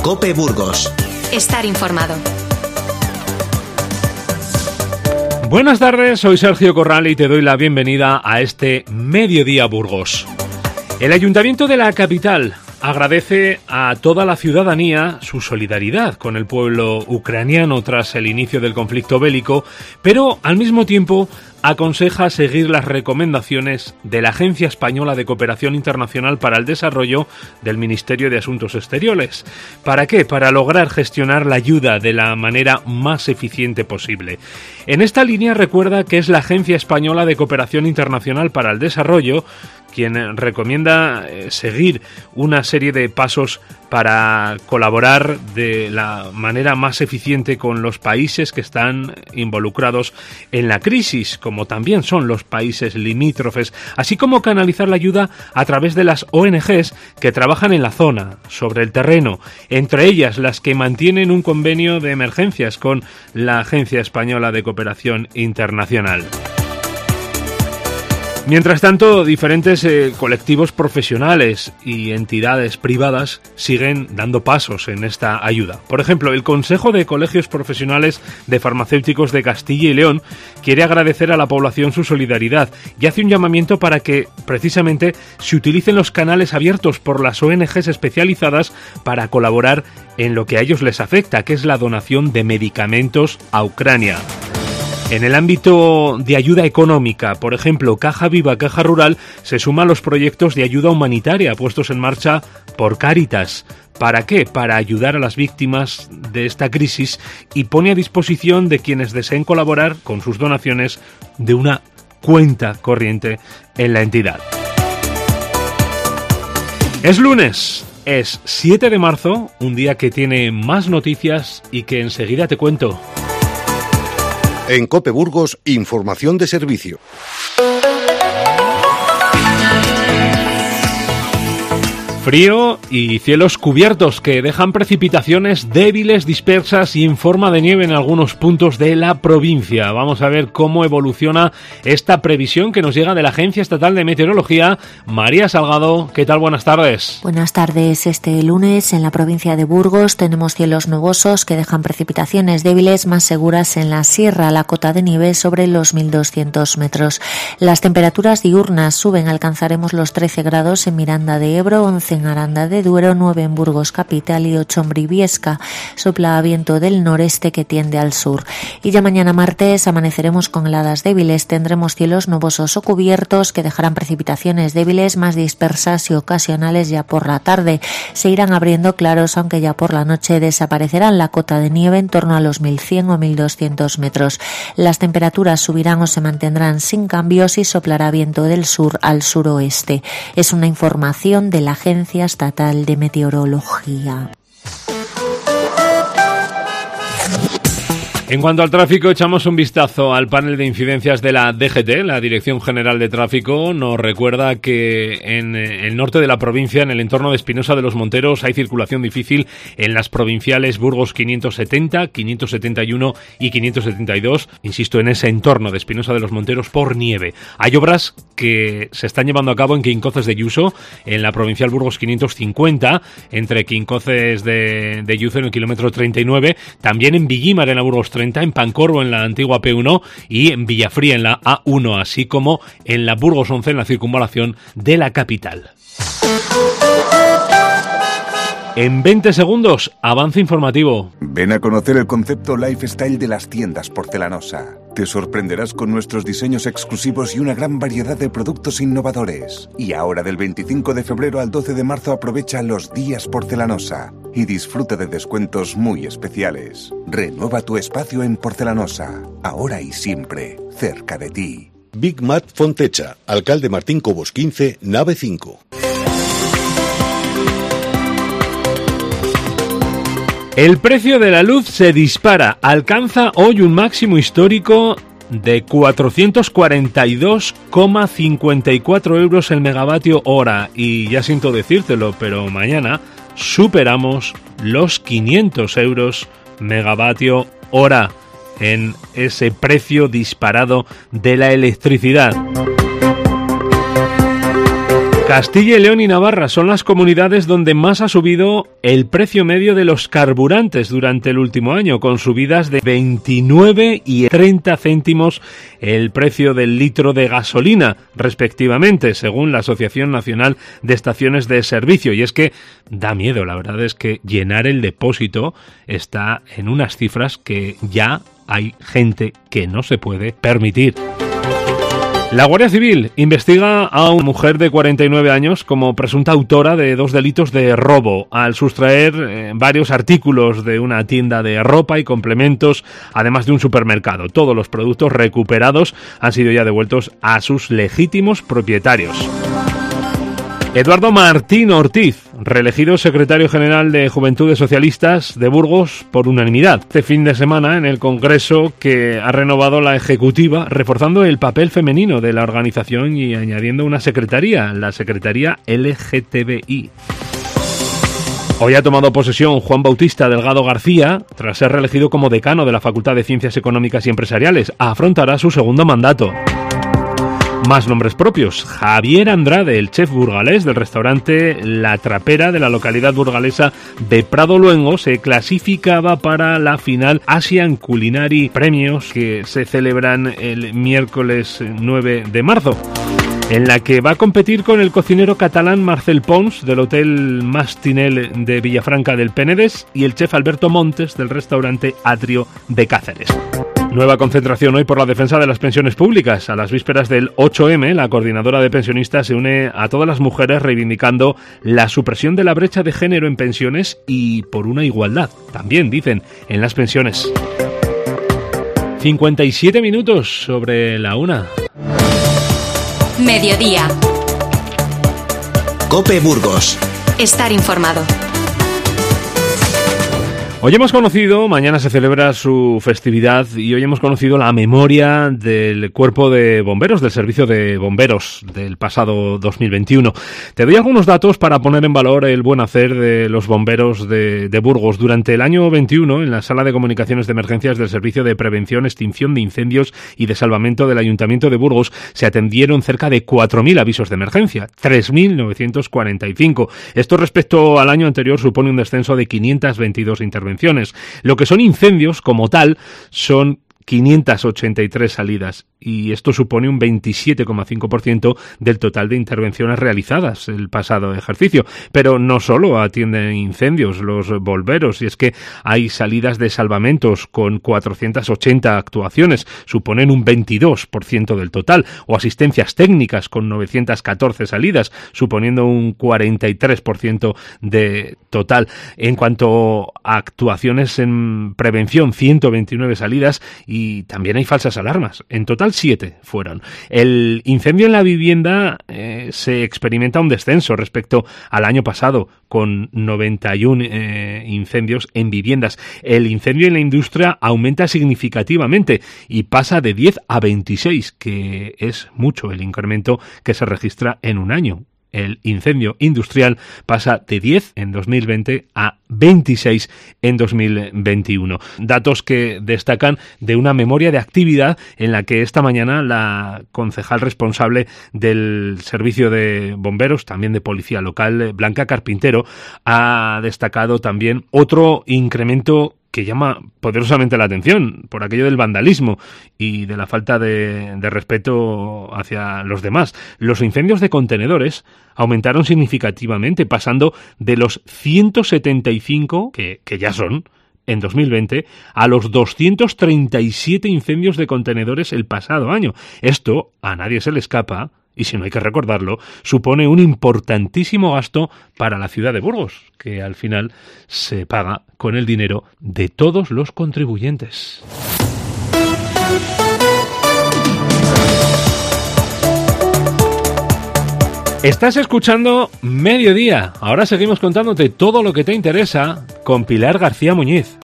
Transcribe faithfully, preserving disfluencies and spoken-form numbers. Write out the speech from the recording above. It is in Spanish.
COPE Burgos. Estar informado. Buenas tardes, soy Sergio Corral y te doy la bienvenida a este Mediodía Burgos. El Ayuntamiento de la capital agradece a toda la ciudadanía su solidaridad con el pueblo ucraniano tras el inicio del conflicto bélico, pero al mismo tiempo aconseja seguir las recomendaciones de la Agencia Española de Cooperación Internacional para el Desarrollo del Ministerio de Asuntos Exteriores. ¿Para qué? Para lograr gestionar la ayuda de la manera más eficiente posible. En esta línea recuerda que es la Agencia Española de Cooperación Internacional para el Desarrollo quien recomienda seguir una serie de pasos para colaborar de la manera más eficiente con los países que están involucrados en la crisis, como también son los países limítrofes, así como canalizar la ayuda a través de las O N Ges que trabajan en la zona, sobre el terreno, entre ellas las que mantienen un convenio de emergencias con la Agencia Española de Cooperación Internacional. Mientras tanto, diferentes eh, colectivos profesionales y entidades privadas siguen dando pasos en esta ayuda. Por ejemplo, el Consejo de Colegios Profesionales de Farmacéuticos de Castilla y León quiere agradecer a la población su solidaridad y hace un llamamiento para que, precisamente, se utilicen los canales abiertos por las O N Ges especializadas para colaborar en lo que a ellos les afecta, que es la donación de medicamentos a Ucrania. En el ámbito de ayuda económica, por ejemplo, Caja Viva, Caja Rural, se suma a los proyectos de ayuda humanitaria puestos en marcha por Cáritas. ¿Para qué? Para ayudar a las víctimas de esta crisis y pone a disposición de quienes deseen colaborar con sus donaciones de una cuenta corriente en la entidad. Es lunes, es siete de marzo, un día que tiene más noticias y que enseguida te cuento. En COPE Burgos, información de servicio. Frío y cielos cubiertos que dejan precipitaciones débiles, dispersas y en forma de nieve en algunos puntos de la provincia. Vamos a ver cómo evoluciona esta previsión que nos llega de la Agencia Estatal de Meteorología. María Salgado, ¿qué tal? Buenas tardes. Buenas tardes. Este lunes en la provincia de Burgos tenemos cielos nubosos que dejan precipitaciones débiles más seguras en la sierra, la cota de nieve sobre los mil doscientos metros. Las temperaturas diurnas suben, alcanzaremos los trece grados en Miranda de Ebro, once en Aranda de Duero, nueve en Burgos capital y ocho en Briviesca. Sopla viento del noreste que tiende al sur. Y ya mañana martes amaneceremos con heladas débiles. Tendremos cielos nubosos o cubiertos que dejarán precipitaciones débiles más dispersas y ocasionales ya por la tarde. Se irán abriendo claros, aunque ya por la noche desaparecerán la cota de nieve en torno a los mil cien o mil doscientos metros. Las temperaturas subirán o se mantendrán sin cambios y soplará viento del sur al suroeste. Es una información de la Agencia Estatal de Meteorología. En cuanto al tráfico, echamos un vistazo al panel de incidencias de la D G T. La Dirección General de Tráfico nos recuerda que en el norte de la provincia, en el entorno de Espinosa de los Monteros, hay circulación difícil en las provinciales Burgos quinientos setenta, quinientos setenta y uno y quinientos setenta y dos. Insisto, en ese entorno de Espinosa de los Monteros por nieve. Hay obras que se están llevando a cabo en Quincoces de Yuso, en la provincial Burgos quinientos cincuenta, entre Quincoces de, de Yuso en el kilómetro treinta y nueve, también en Villimar en la Burgos treinta, en Pancorbo en la antigua P uno y en Villafría en la A uno, así como en la Burgos once en la circunvalación de la capital. En veinte segundos, avance informativo. Ven a conocer el concepto lifestyle de las tiendas Porcelanosa. Te sorprenderás con nuestros diseños exclusivos y una gran variedad de productos innovadores. Y ahora del veinticinco de febrero al doce de marzo aprovecha los días Porcelanosa y disfruta de descuentos muy especiales. Renueva tu espacio en Porcelanosa, ahora y siempre, cerca de ti. Big Mat Fontecha, Alcalde Martín Cobos quince, nave cinco. El precio de la luz se dispara, alcanza hoy un máximo histórico de cuatrocientos cuarenta y dos coma cincuenta y cuatro euros el megavatio hora. Y ya siento decírtelo, pero mañana superamos los quinientos euros megavatio hora en ese precio disparado de la electricidad. Castilla y León y Navarra son las comunidades donde más ha subido el precio medio de los carburantes durante el último año, con subidas de veintinueve y treinta céntimos el precio del litro de gasolina, respectivamente, según la Asociación Nacional de Estaciones de Servicio. Y es que da miedo, la verdad es que llenar el depósito está en unas cifras que ya hay gente que no se puede permitir. La Guardia Civil investiga a una mujer de cuarenta y nueve años como presunta autora de dos delitos de robo al sustraer eh, varios artículos de una tienda de ropa y complementos, además de un supermercado. Todos los productos recuperados han sido ya devueltos a sus legítimos propietarios. Eduardo Martín Ortiz, reelegido secretario general de Juventudes Socialistas de Burgos por unanimidad. Este fin de semana en el Congreso, que ha renovado la ejecutiva, reforzando el papel femenino de la organización y añadiendo una secretaría, la Secretaría L G T B I. Hoy ha tomado posesión Juan Bautista Delgado García, tras ser reelegido como decano de la Facultad de Ciencias Económicas y Empresariales. Afrontará su segundo mandato. Más nombres propios. Javier Andrade, el chef burgalés del restaurante La Trapera de la localidad burgalesa de Prado Luengo, se clasificaba para la final Asian Culinary Premios, que se celebran el miércoles nueve de marzo, en la que va a competir con el cocinero catalán Marcel Pons del Hotel Mastinel de Villafranca del Penedès y el chef Alberto Montes del restaurante Atrio de Cáceres. Nueva concentración hoy por la defensa de las pensiones públicas. A las vísperas del ocho eme, la coordinadora de pensionistas se une a todas las mujeres reivindicando la supresión de la brecha de género en pensiones y por una igualdad, también dicen, en las pensiones. cincuenta y siete minutos sobre la una. Mediodía. COPE Burgos. Estar informado. Hoy hemos conocido, mañana se celebra su festividad y hoy hemos conocido la memoria del Cuerpo de Bomberos, del Servicio de Bomberos del pasado dos mil veintiuno. Te doy algunos datos para poner en valor el buen hacer de los bomberos de, de Burgos. Durante el año veintiuno, en la Sala de Comunicaciones de Emergencias del Servicio de Prevención, Extinción de Incendios y de Salvamento del Ayuntamiento de Burgos, se atendieron cerca de cuatro mil avisos de emergencia, tres mil novecientos cuarenta y cinco. Esto respecto al año anterior supone un descenso de quinientas veintidós intervenciones. Lo que son incendios como tal son quinientas ochenta y tres salidas y esto supone un veintisiete coma cinco por ciento del total de intervenciones realizadas el pasado ejercicio. Pero no solo atienden incendios los bomberos, y es que hay salidas de salvamentos con cuatrocientas ochenta actuaciones, suponen un veintidós por ciento del total, o asistencias técnicas con novecientas catorce salidas, suponiendo un cuarenta y tres por ciento de total. En cuanto a actuaciones en prevención, ciento veintinueve salidas y también hay falsas alarmas. En total siete fueron. El incendio en la vivienda eh, se experimenta un descenso respecto al año pasado, con noventa y uno eh, incendios en viviendas. El incendio en la industria aumenta significativamente y pasa de diez a veintiséis, que es mucho el incremento que se registra en un año. El incendio industrial pasa de diez en dos mil veinte a veintiséis en dos mil veintiuno. Datos que destacan de una memoria de actividad en la que esta mañana la concejal responsable del servicio de bomberos, también de policía local, Blanca Carpintero, ha destacado también otro incremento que llama poderosamente la atención por aquello del vandalismo y de la falta de, de respeto hacia los demás. Los incendios de contenedores aumentaron significativamente, pasando de los ciento setenta y cinco, que, que ya son, en dos mil veinte, a los doscientos treinta y siete incendios de contenedores el pasado año. Esto a nadie se le escapa, y si no hay que recordarlo, supone un importantísimo gasto para la ciudad de Burgos, que al final se paga con el dinero de todos los contribuyentes. Estás escuchando Mediodía. Ahora seguimos contándote todo lo que te interesa con Pilar García Muñiz.